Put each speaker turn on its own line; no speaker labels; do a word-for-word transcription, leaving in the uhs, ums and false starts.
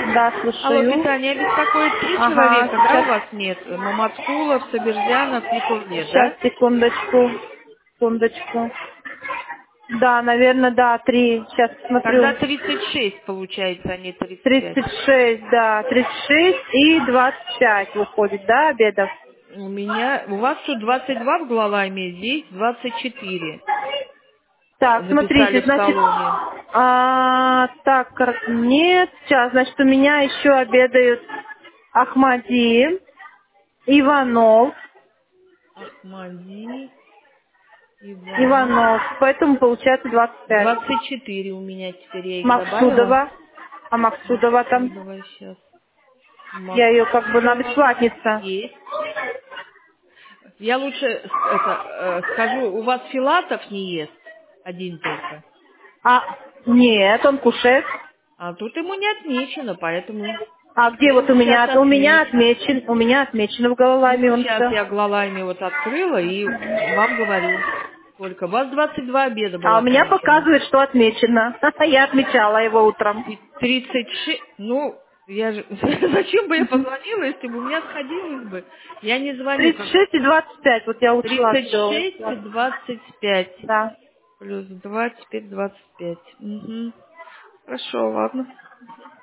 Да,
Алло,
слушаю.
питание беспокоит три
Ага,
человека, да,
сейчас,
у вас нет? Маматкулов, Сабирзянов и Курлет,
сейчас,
да?
секундочку, секундочку. Да, наверное, да, три. Сейчас
Тогда
смотрю.
тридцать шесть получается, а не тридцать пять.
тридцать шесть, да, тридцать шесть и двадцать пять выходит, да, обедов?
У меня, у вас тут двадцать два в Глалайме, здесь двадцать четыре.
Так,
Написали
смотрите,
в
значит,
салоне.
а, так, кор- нет, сейчас, значит, у меня еще обедают Ахмади, Иванов,
Ахмади, Иванов.
Иванов, поэтому получается двадцать пять.
двадцать четыре у меня теперь, я их добавила.
Максудова, а Максудова там,
Максудова сейчас.
я ее как бы на
Максудова
бесплатница.
есть. Я лучше с- это, э, скажу, у вас Филатов не ест, один только.
А, нет, он кушает.
А тут ему не отмечено, поэтому
А где
я
вот
ему
у
сейчас
меня, у меня
отмечу.
отмечен, у меня отмечено в
Ну,
головами он
сейчас
все.
я глазами вот открыла и вам говорю. Сколько? У вас двадцать два обеда
А
было
у меня
отмечено.
показывает, что отмечено. Я отмечала его утром.
И тридцать шесть, ну, я же, зачем бы я позвонила, если бы у меня сходилось бы? Я не звоню,
тридцать
как
шесть и двадцать пять, вот я учла
тридцать
все.
шесть и двадцать пять.
Да.
Плюс два, теперь двадцать пять. Угу. Хорошо, ладно.